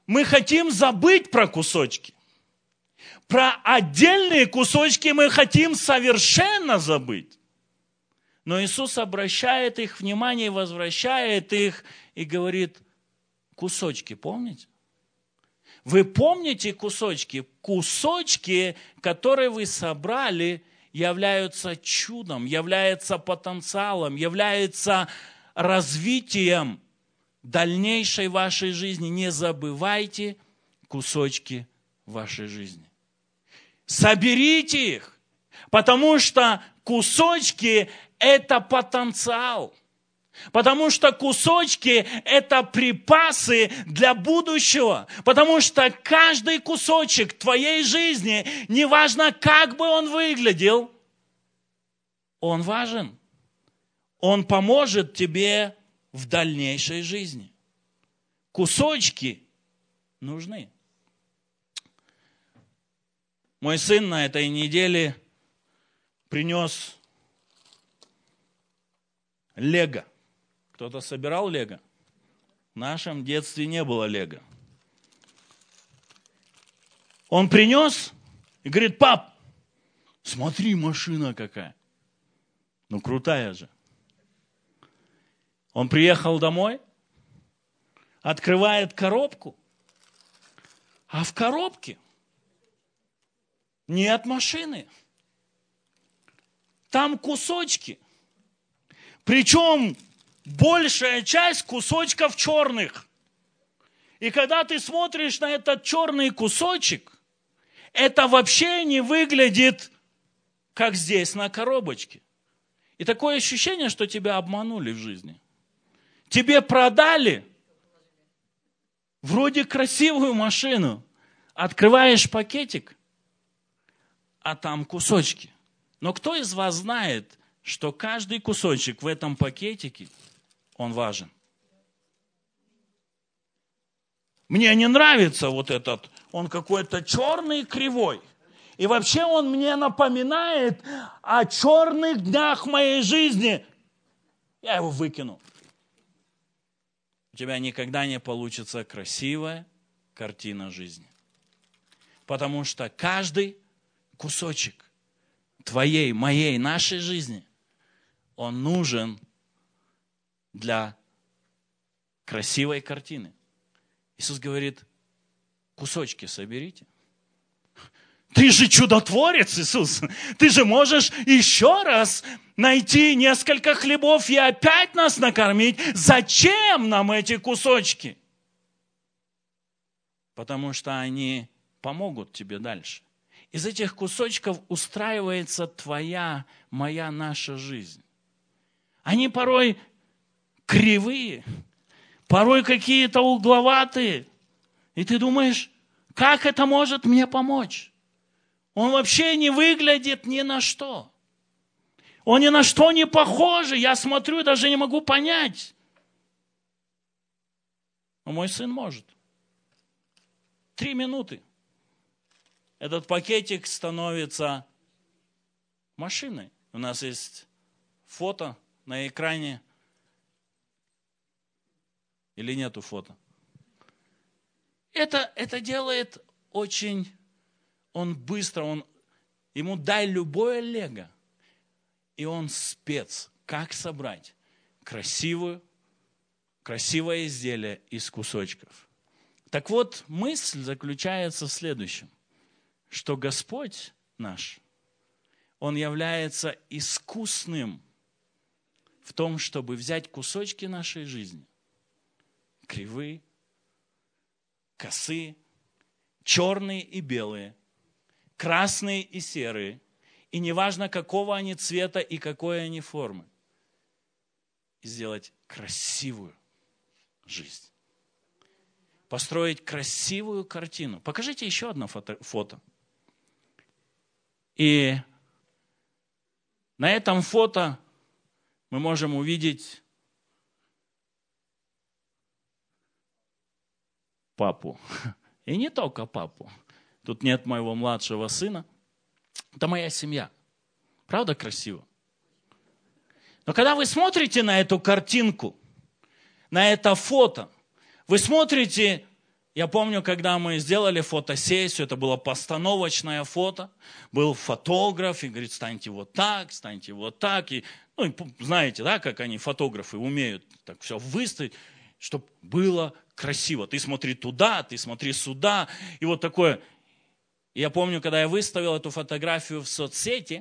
мы хотим забыть про кусочки. Про отдельные кусочки мы хотим совершенно забыть. Но Иисус обращает их внимание, возвращает их и говорит: кусочки, помните? Вы помните кусочки? Кусочки, которые вы собрали, являются чудом, являются потенциалом, являются развитием дальнейшей вашей жизни. Не забывайте кусочки вашей жизни. Соберите их, потому что кусочки – это потенциал. Потому что кусочки – это припасы для будущего. Потому что каждый кусочек твоей жизни, неважно, как бы он выглядел, он важен. Он поможет тебе в дальнейшей жизни. Кусочки нужны. Мой сын на этой неделе принес лего. Кто-то собирал лего? В нашем детстве не было лего. Он принес и говорит: пап, смотри, машина какая. Ну, крутая же. Он приехал домой, открывает коробку, а в коробке нет машины. Там кусочки. Причем большая часть кусочков черных. И когда ты смотришь на этот черный кусочек, это вообще не выглядит, как здесь на коробочке. И такое ощущение, что тебя обманули в жизни. Тебе продали вроде красивую машину. Открываешь пакетик, а там кусочки. Но кто из вас знает, что каждый кусочек в этом пакетике, он важен? Мне не нравится вот этот, он какой-то черный, кривой. И вообще он мне напоминает о черных днях моей жизни. Я его выкину. У тебя никогда не получится красивая картина жизни. Потому что каждый кусочек твоей, моей, нашей жизни, он нужен для красивой картины. Иисус говорит: кусочки соберите. Ты же чудотворец, Иисус. Ты же можешь еще раз найти несколько хлебов и опять нас накормить. Зачем нам эти кусочки? Потому что они помогут тебе дальше. Из этих кусочков устраивается твоя, моя, наша жизнь. Они порой кривые, порой какие-то угловатые. И ты думаешь, как это может мне помочь? Он вообще не выглядит ни на что. Он ни на что не похож. Я смотрю, даже не могу понять. Но мой сын может. 3 минуты. Этот пакетик становится машиной. У нас есть фото на экране. Или нету фото? Это делает очень... Он быстро, ему дай любое лего, и он спец, как собрать красивое изделие из кусочков. Так вот, мысль заключается в следующем, что Господь наш, Он является искусным в том, чтобы взять кусочки нашей жизни, кривые, косые, черные и белые, красные и серые, и неважно, какого они цвета и какой они формы, и сделать красивую жизнь. Построить красивую картину. Покажите еще одно фото. И на этом фото мы можем увидеть папу. И не только папу. Тут нет моего младшего сына. Это моя семья. Правда красиво? Но когда вы смотрите на эту картинку, на это фото, вы смотрите, Я помню, когда мы сделали фотосессию, это было постановочное фото, был фотограф и говорит, станьте вот так. И, знаете, да, как они, фотографы, умеют так все выставить, чтобы было красиво. Ты смотри туда, ты смотри сюда. И вот такое. И я помню, когда я выставил эту фотографию в соцсети,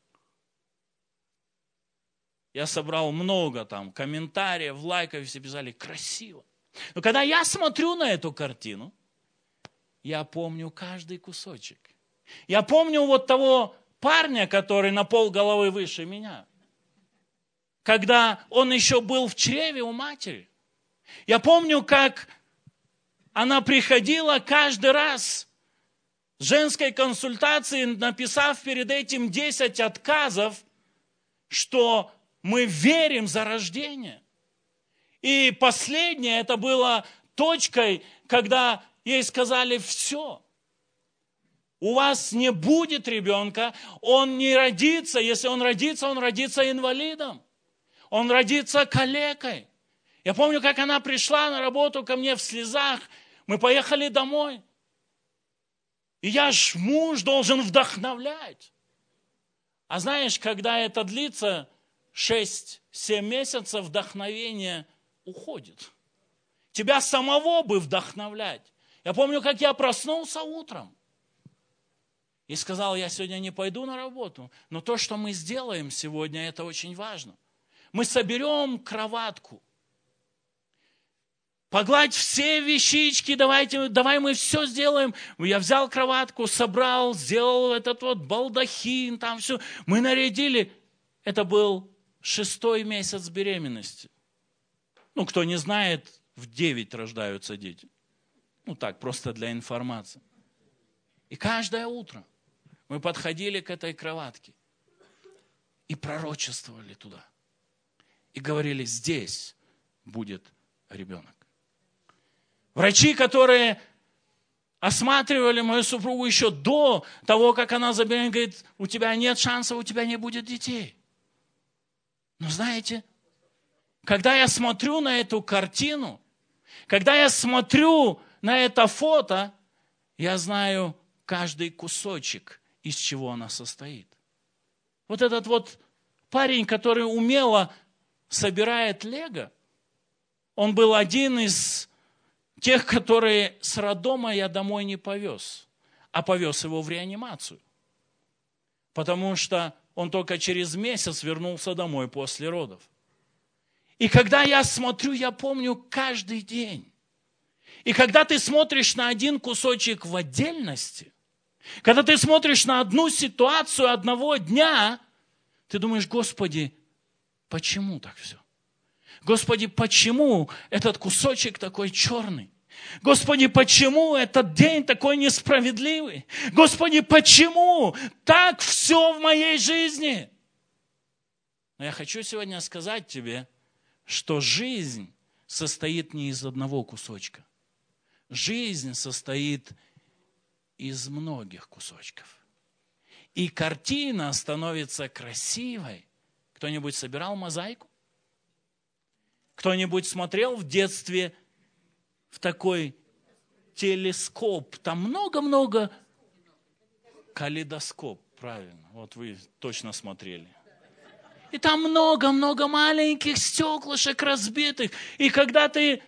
я собрал много там комментариев, лайков, и все писали, красиво. Но когда я смотрю на эту картину, я помню каждый кусочек. Я помню вот того парня, который на полголовы выше меня. Когда он еще был в чреве у матери. Я помню, как она приходила каждый раз с женской консультации, написав перед этим 10 отказов, что мы верим за рождение. И последнее, это было точкой, когда ей сказали, все, у вас не будет ребенка, он не родится, если он родится инвалидом, он родится калекой. Я помню, как она пришла на работу ко мне в слезах, мы поехали домой. И я ж муж должен вдохновлять. А знаешь, когда это длится 6-7 месяцев, вдохновение уходит. Тебя самого бы вдохновлять. Я помню, как я проснулся утром и сказал, я сегодня не пойду на работу, но то, что мы сделаем сегодня, это очень важно. Мы соберем кроватку, погладь все вещички, давай мы все сделаем. Я взял кроватку, собрал, сделал этот вот балдахин, там все. Мы нарядили. Это был 6-й месяц беременности. Кто не знает, в 9 рождаются дети. Так, просто для информации. И каждое утро мы подходили к этой кроватке и пророчествовали туда. И говорили, здесь будет ребенок. Врачи, которые осматривали мою супругу еще до того, как она забеременела, говорит, у тебя нет шансов, у тебя не будет детей. Но знаете, когда я смотрю на эту картину, когда я смотрю на это фото, я знаю каждый кусочек, из чего она состоит. Вот этот вот парень, который умело собирает лего, он был один из тех, которые с роддома я домой не повез, а повез его в реанимацию. Потому что он только через месяц вернулся домой после родов. И когда я смотрю, я помню каждый день. И когда ты смотришь на один кусочек в отдельности, когда ты смотришь на одну ситуацию одного дня, ты думаешь, Господи, почему так все? Господи, почему этот кусочек такой черный? Господи, почему этот день такой несправедливый? Господи, почему так все в моей жизни? Но я хочу сегодня сказать тебе, что жизнь состоит не из одного кусочка. Жизнь состоит из многих кусочков. И картина становится красивой. Кто-нибудь собирал мозаику? Кто-нибудь смотрел в детстве в такой телескоп? Там много-много... Калейдоскоп, правильно. Вот вы точно смотрели. И там много-много маленьких стеклышек разбитых. И когда ты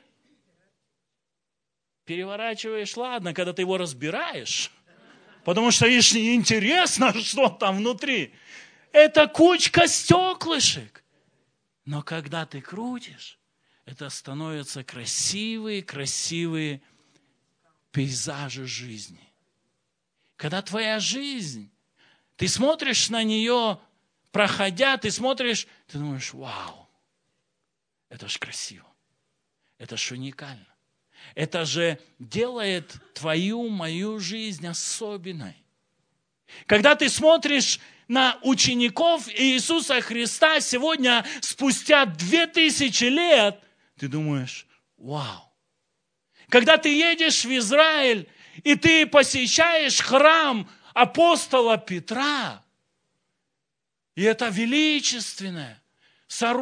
переворачиваешь, ладно, когда ты его разбираешь, потому что интересно, что там внутри. Это кучка стеклышек. Но когда ты крутишь, это становятся красивые пейзажи жизни. Когда твоя жизнь, ты смотришь на нее, проходя, ты смотришь, ты думаешь, вау, это ж красиво, это ж уникально. Это же делает твою, мою жизнь особенной. Когда ты смотришь на учеников Иисуса Христа сегодня, спустя 2000 лет, ты думаешь, вау. Когда ты едешь в Израиль, и ты посещаешь храм апостола Петра, и это величественное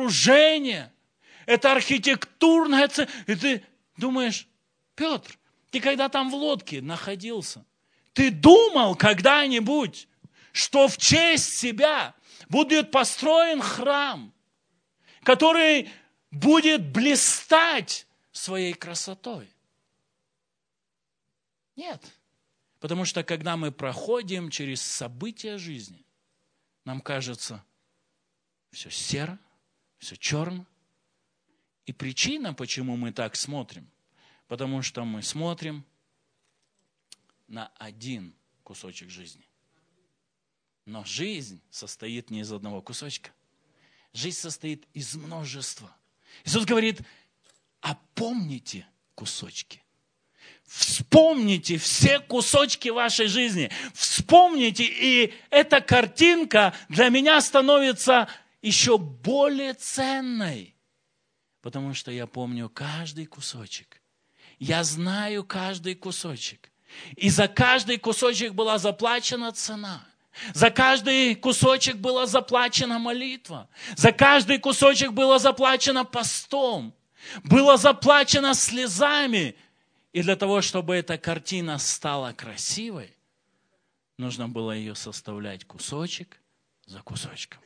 сооружение, это архитектурное, и ты думаешь, Петр, Ты когда там в лодке находился, ты думал когда-нибудь, что в честь себя будет построен храм, который будет блистать своей красотой? Нет. Потому что когда мы проходим через события жизни, нам кажется, все серо, все черно. И причина, почему мы так смотрим, потому что мы смотрим на один кусочек жизни. Но жизнь состоит не из одного кусочка. Жизнь состоит из множества. Иисус говорит, опомните кусочки. Вспомните все кусочки вашей жизни. Вспомните, и эта картинка для меня становится еще более ценной. Потому что я помню каждый кусочек. Я знаю каждый кусочек. И за каждый кусочек была заплачена цена. За каждый кусочек была заплачена молитва. За каждый кусочек было заплачено постом. Было заплачено слезами. И для того, чтобы эта картина стала красивой, нужно было ее составлять кусочек за кусочком.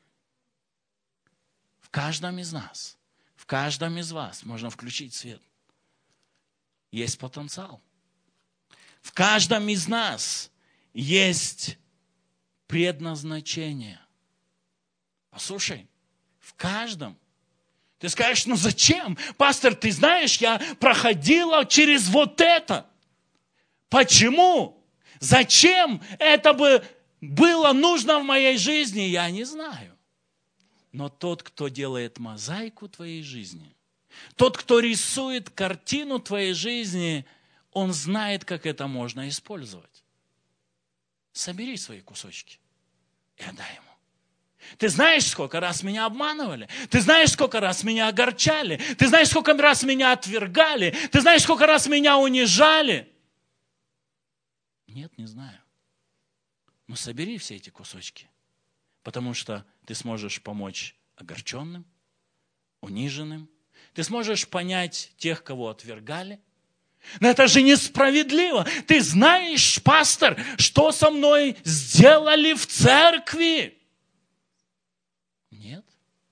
В каждом из нас, в каждом из вас можно включить свет. Есть потенциал. В каждом из нас есть предназначение. Послушай, в каждом. Ты скажешь, ну зачем? Пастор, ты знаешь, я проходила через вот это. Почему? Зачем это бы было нужно в моей жизни? Я не знаю. Но тот, кто делает мозаику твоей жизни, тот, кто рисует картину твоей жизни, он знает, как это можно использовать. Собери свои кусочки и отдай ему. Ты знаешь, сколько раз меня обманывали? Ты знаешь, сколько раз меня огорчали? Ты знаешь, сколько раз меня отвергали? Ты знаешь, сколько раз меня унижали? Нет, не знаю. Но собери все эти кусочки, потому что ты сможешь помочь огорченным, униженным. Ты сможешь понять тех, кого отвергали. Но это же несправедливо. Ты знаешь, пастор, что со мной сделали в церкви? Нет.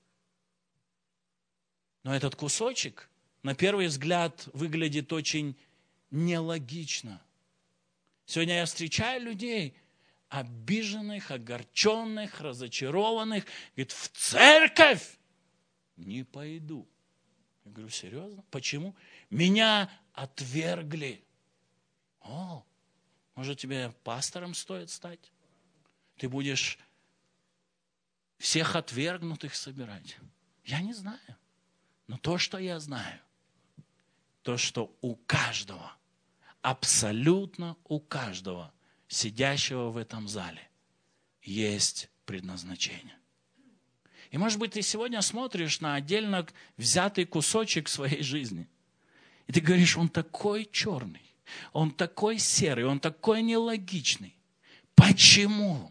Но этот кусочек, на первый взгляд, выглядит очень нелогично. Сегодня я встречаю людей, обиженных, огорченных, разочарованных. Говорит, в церковь не пойду. Я говорю, серьезно? Почему? Меня отвергли. О, может, тебе пастором стоит стать? Ты будешь всех отвергнутых собирать. Я не знаю. Но то, что я знаю, то, что у каждого, абсолютно у каждого, сидящего в этом зале, есть предназначение. И, может быть, ты сегодня смотришь на отдельно взятый кусочек своей жизни, и ты говоришь, он такой черный, он такой серый, он такой нелогичный. Почему?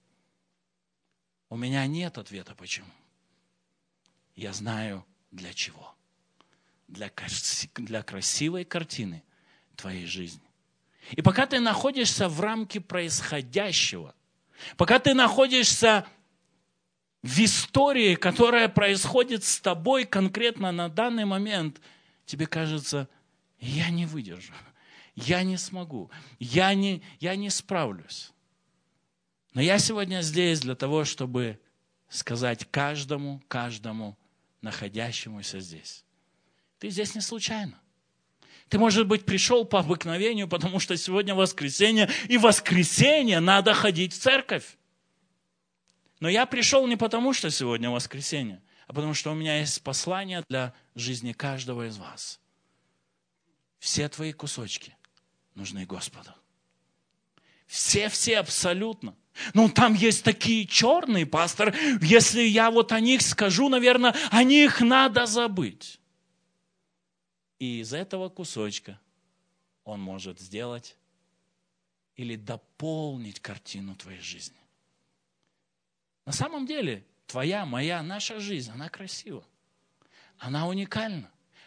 У меня нет ответа, почему. Я знаю, для чего. Для красивой картины твоей жизни. И пока ты находишься в рамке происходящего, пока ты находишься в истории, которая происходит с тобой конкретно на данный момент, тебе кажется, я не выдержу, я не смогу, я не справлюсь. Но я сегодня здесь для того, чтобы сказать каждому находящемуся здесь. Ты здесь не случайно. Ты, может быть, пришел по обыкновению, потому что сегодня воскресенье, и в воскресенье надо ходить в церковь. Но я пришел не потому, что сегодня воскресенье, а потому что у меня есть послание для жизни каждого из вас. Все твои кусочки нужны Господу. Все абсолютно. Ну, там есть такие черные, пастор, если я вот о них скажу, наверное, о них надо забыть. И из этого кусочка он может сделать или дополнить картину твоей жизни. На самом деле, твоя, моя, наша жизнь, она красива. Она уникальна.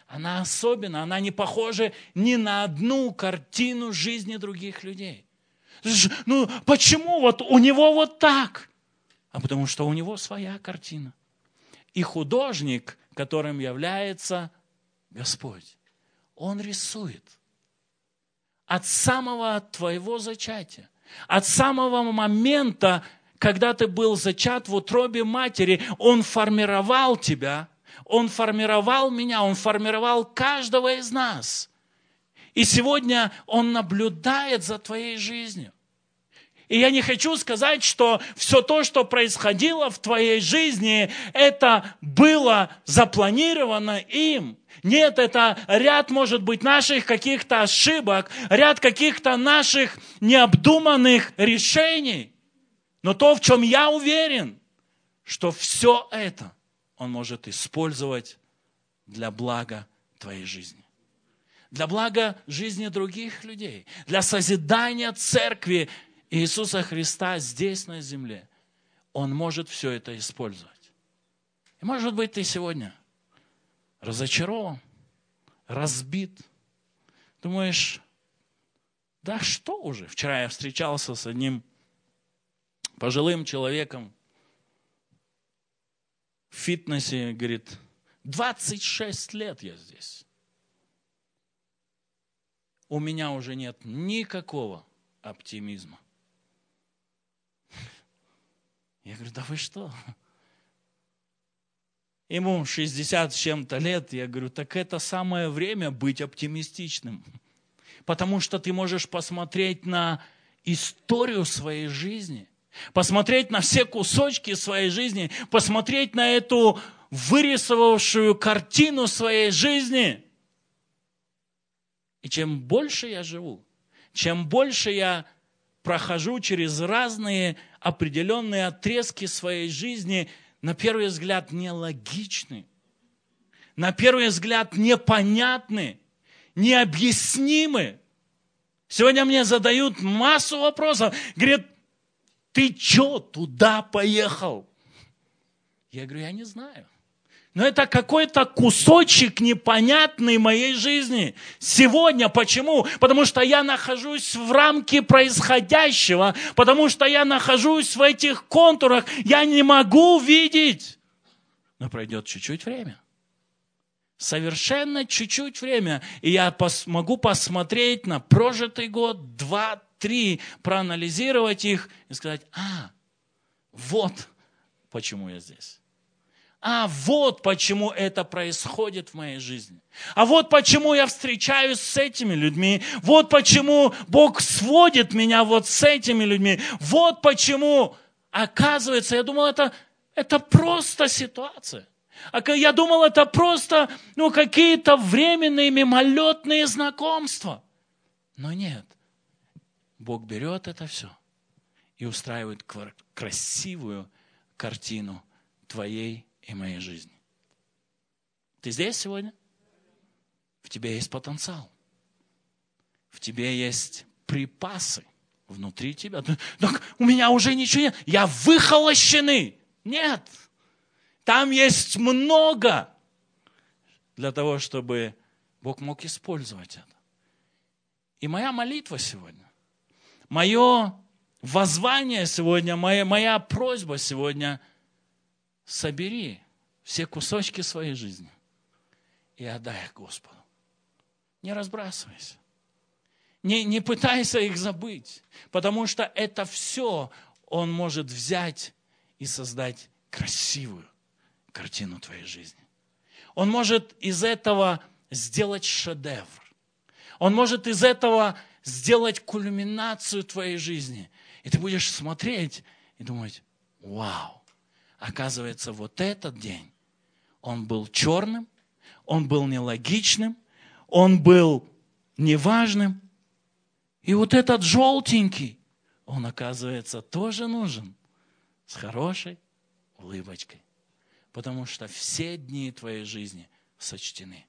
Она особенна, она не похожа ни на одну картину жизни других людей. Ну, почему вот у него вот так? А потому что у него своя картина. И художник, которым является Господь, Он рисует. От самого твоего зачатия, от самого момента, когда ты был зачат в утробе матери, Он формировал тебя, Он формировал меня, Он формировал каждого из нас. И сегодня Он наблюдает за твоей жизнью. И я не хочу сказать, что все то, что происходило в твоей жизни, это было запланировано им. Нет, это ряд, может быть, наших каких-то ошибок, ряд каких-то наших необдуманных решений. Но то, в чем я уверен, что все это Он может использовать для блага твоей жизни. Для блага жизни других людей. Для созидания церкви Иисуса Христа здесь, на земле. Он может все это использовать. И может быть, ты сегодня разочарован, разбит. Думаешь, да что уже? Вчера я встречался с одним пожилым человеком в фитнесе, говорит, 26 лет я здесь. У меня уже нет никакого оптимизма. Я говорю, да вы что? Ему 60 с чем-то лет. Я говорю, так это самое время быть оптимистичным. Потому что ты можешь посмотреть на историю своей жизни, посмотреть на все кусочки своей жизни, посмотреть на эту вырисовавшую картину своей жизни. И чем больше я живу, чем больше я прохожу через разные определенные отрезки своей жизни, на первый взгляд нелогичны, на первый взгляд непонятны, необъяснимы. Сегодня мне задают массу вопросов. Говорят, ты что туда поехал? Я говорю, я не знаю. Но это какой-то кусочек непонятный моей жизни. Сегодня почему? Потому что я нахожусь в рамке происходящего, потому что я нахожусь в этих контурах, я не могу видеть. Но пройдет чуть-чуть время. Совершенно чуть-чуть время. И я могу посмотреть на прожитый год, 2, 3, проанализировать их и сказать, вот почему я здесь. Вот почему это происходит в моей жизни. А вот почему я встречаюсь с этими людьми. Вот почему Бог сводит меня вот с этими людьми. Вот почему, оказывается, я думал, это просто ситуация. Я думал, это просто какие-то временные мимолетные знакомства. Но нет. Бог берет это все и устраивает красивую картину твоей и моей жизни. Ты здесь сегодня? В тебе есть потенциал. В тебе есть припасы внутри тебя. Так у меня уже ничего нет. Я выхолощенный. Нет. Там есть много для того, чтобы Бог мог использовать это. И моя молитва сегодня, мое воззвание сегодня, моя просьба сегодня – собери все кусочки своей жизни и отдай их Господу. Не разбрасывайся. Не пытайся их забыть, потому что это все Он может взять и создать красивую картину твоей жизни. Он может из этого сделать шедевр. Он может из этого сделать кульминацию твоей жизни. И ты будешь смотреть и думать, вау. Оказывается, вот этот день, он был черным, он был нелогичным, он был неважным. И вот этот желтенький, он, оказывается, тоже нужен с хорошей улыбочкой. Потому что все дни твоей жизни сочтены.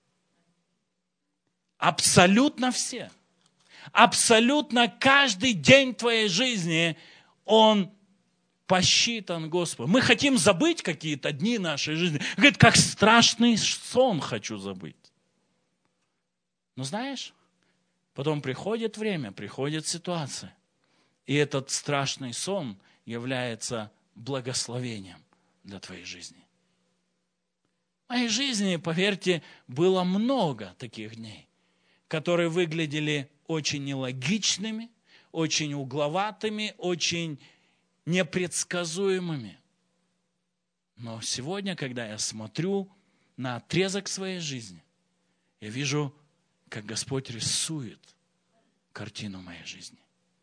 Абсолютно все. Абсолютно каждый день твоей жизни, он посчитан Господом. Мы хотим забыть какие-то дни нашей жизни. Говорит, как страшный сон хочу забыть. Но знаешь, потом приходит время, приходит ситуация, и этот страшный сон является благословением для твоей жизни. В моей жизни, поверьте, было много таких дней, которые выглядели очень нелогичными, очень угловатыми, очень непредсказуемыми. Но сегодня, когда я смотрю на отрезок своей жизни, я вижу, как Господь рисует картину моей жизни.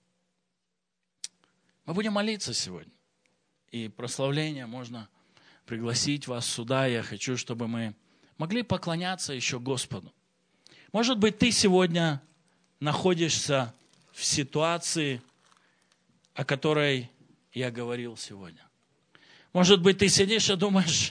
Мы будем молиться сегодня. И прославление можно пригласить вас сюда. Я хочу, чтобы мы могли поклоняться еще Господу. Может быть, ты сегодня находишься в ситуации, о которой я говорил сегодня. Может быть, ты сидишь и думаешь,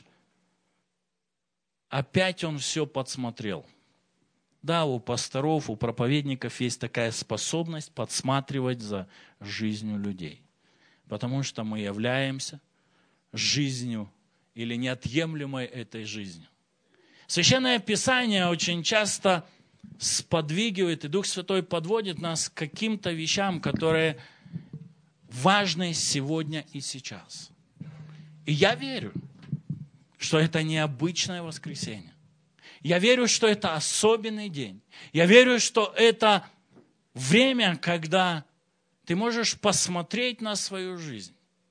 опять он все подсмотрел. Да, у пасторов, у проповедников есть такая способность подсматривать за жизнью людей. Потому что мы являемся жизнью или неотъемлемой этой жизнью. Священное Писание очень часто сподвигивает, и Дух Святой подводит нас к каким-то вещам, которые важны сегодня и сейчас. И я верю, что это необычное воскресенье. Я верю, что это особенный день. Я верю, что это время, когда ты можешь посмотреть на свою жизнь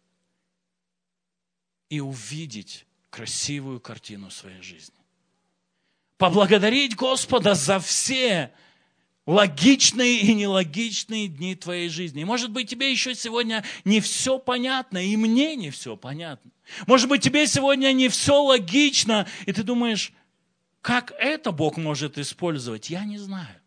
и увидеть красивую картину своей жизни. Поблагодарить Господа за все логичные и нелогичные дни твоей жизни. И, может быть, тебе еще сегодня не все понятно, и мне не все понятно. Может быть, тебе сегодня не все логично, и ты думаешь, как это Бог может использовать? Я не знаю.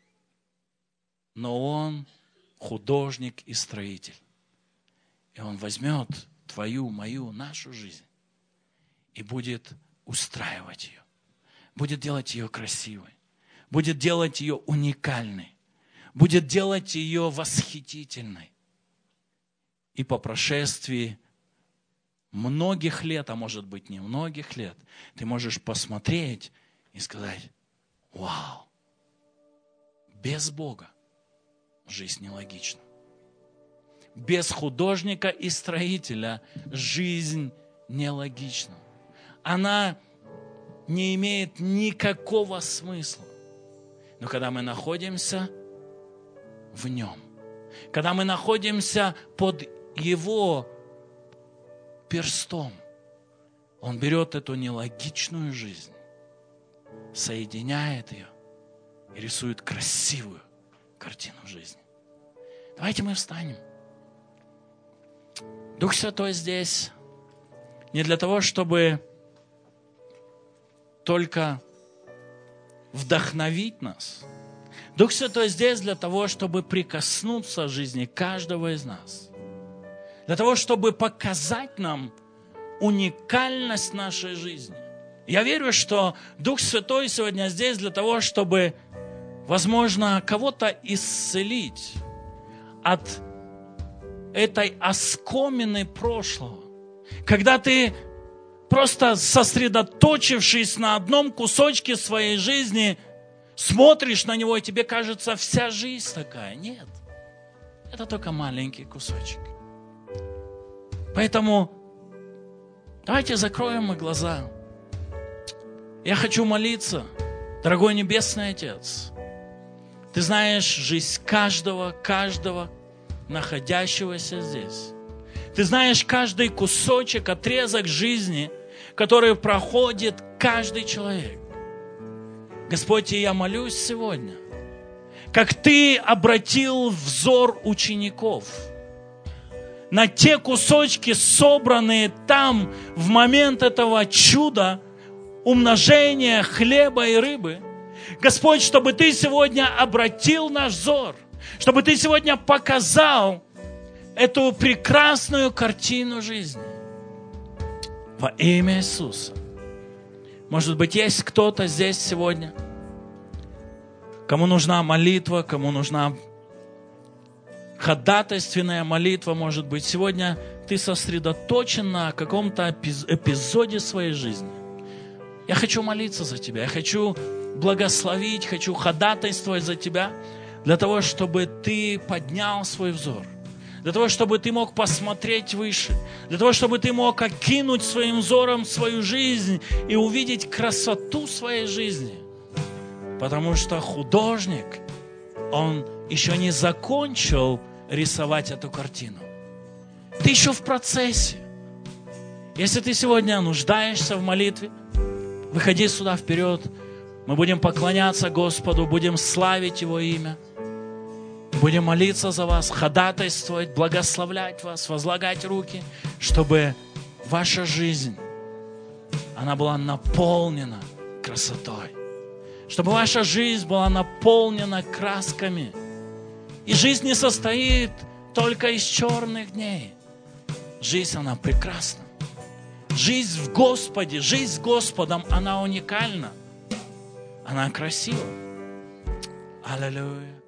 Но Он художник и строитель. И Он возьмет твою, мою, нашу жизнь и будет устраивать ее. Будет делать ее красивой. Будет делать ее уникальной. Будет делать ее восхитительной. И по прошествии многих лет, а может быть не многих лет, ты можешь посмотреть и сказать, вау, без Бога жизнь нелогична. Без художника и строителя жизнь нелогична. Она не имеет никакого смысла. Но когда мы находимся в Нем, когда мы находимся под Его перстом, Он берет эту нелогичную жизнь, соединяет ее и рисует красивую картину жизни. Давайте мы встанем. Дух Святой здесь не для того, чтобы только вдохновить нас. Дух Святой здесь для того, чтобы прикоснуться к жизни каждого из нас. Для того, чтобы показать нам уникальность нашей жизни. Я верю, что Дух Святой сегодня здесь для того, чтобы, возможно, кого-то исцелить от этой оскомины прошлого. Когда ты просто сосредоточившись на одном кусочке своей жизни, смотришь на него, и тебе кажется, вся жизнь такая. Нет, это только маленький кусочек. Поэтому давайте закроем мы глаза. Я хочу молиться, дорогой Небесный Отец. Ты знаешь жизнь каждого находящегося здесь. Ты знаешь каждый кусочек, отрезок жизни, который проходит каждый человек. Господь, и я молюсь сегодня, как Ты обратил взор учеников на те кусочки, собранные там в момент этого чуда, умножения хлеба и рыбы. Господь, чтобы Ты сегодня обратил наш взор, чтобы Ты сегодня показал эту прекрасную картину жизни. Во имя Иисуса. Может быть, есть кто-то здесь сегодня, кому нужна молитва, кому нужна ходатайственная молитва, может быть. Сегодня ты сосредоточен на каком-то эпизоде своей жизни. Я хочу молиться за тебя. Я хочу благословить, хочу ходатайствовать за тебя, для того, чтобы ты поднял свой взор, для того, чтобы ты мог посмотреть выше, для того, чтобы ты мог окинуть своим взором свою жизнь и увидеть красоту своей жизни. Потому что художник, он еще не закончил рисовать эту картину. Ты еще в процессе. Если ты сегодня нуждаешься в молитве, выходи сюда вперед. Мы будем поклоняться Господу, будем славить Его имя. Будем молиться за вас, ходатайствовать, благословлять вас, возлагать руки, чтобы ваша жизнь, она была наполнена красотой. Чтобы ваша жизнь была наполнена красками. И жизнь не состоит только из черных дней. Жизнь, она прекрасна. Жизнь в Господе, жизнь с Господом, она уникальна. Она красива. Аллилуйя.